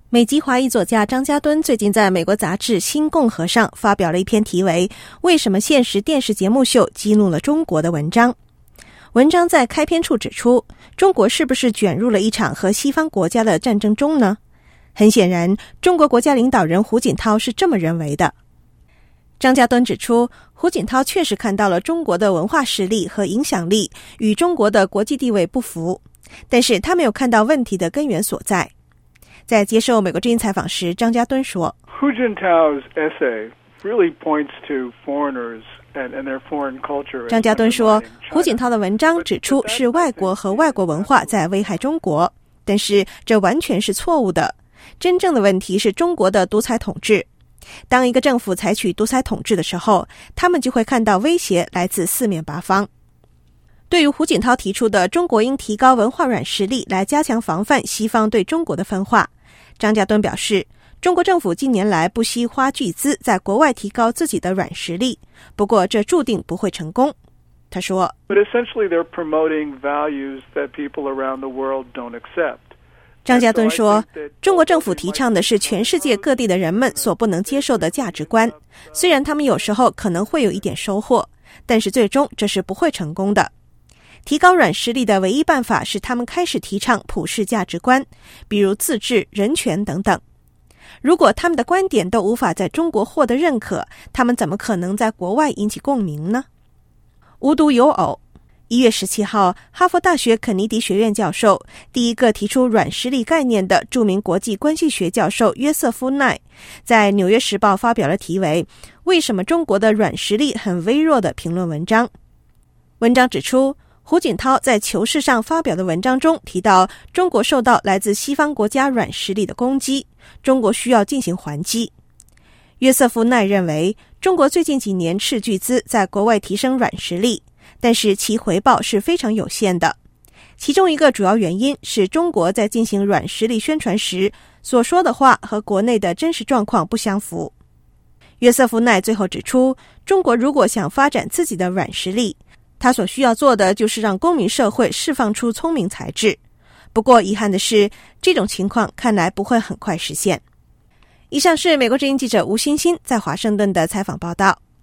美籍华裔作家张家敦最近在美国杂志《新共和》上发表了一篇题为《为什么现实电视节目秀激怒了中国》的文章。文章在开篇处指出，中国是不是卷入了一场和西方国家的战争中呢？很显然，中国国家领导人胡锦涛是这么认为的。张家敦指出，胡锦涛确实看到了中国的文化实力和影响力与中国的国际地位不符，但是他没有看到问题的根源所在。在接受美国之音采访时，张家敦说 Hu Jintao's essay really points to foreigners and their foreign culture. 张家敦说，胡锦涛的文章指出是外国和外国文化在危害中国，但是这完全是错误的。真正的问题是中国的独裁统治。当一个政府采取独裁统治的时候，他们就会看到威胁来自四面八方。对于胡锦涛提出的中国应提高文化软实力来加强防范西方对中国的分化，张家敦表示，中国政府近年来不惜花巨资在国外提高自己的软实力，不过这注定不会成功。他说 But essentially they're promoting values that people around the world don't accept. 张家敦说，中国政府提倡的是全世界各地的人们所不能接受的价值观，虽然他们有时候可能会有一点收获，但是最终这是不会成功的。提高软实力的唯一办法是他们开始提倡普世价值观，比如自治、人权等等。如果他们的观点都无法在中国获得认可，他们怎么可能在国外引起共鸣呢？无独有偶，1月17号，哈佛大学肯尼迪学院教授，第一个提出软实力概念的著名国际关系学教授约瑟夫·奈，在《纽约时报》发表了题为《为什么中国的软实力很微弱》的评论文章。文章指出，胡锦涛在《求是》上发表的文章中提到，中国受到来自西方国家软实力的攻击，中国需要进行还击。约瑟夫·奈认为，中国最近几年斥巨资在国外提升软实力，但是其回报是非常有限的。其中一个主要原因是中国在进行软实力宣传时所说的话和国内的真实状况不相符。约瑟夫·奈最后指出，中国如果想发展自己的软实力，他所需要做的就是让公民社会释放出聪明才智。不过遗憾的是，这种情况看来不会很快实现。以上是美国之音记者吴欣欣在华盛顿的采访报道。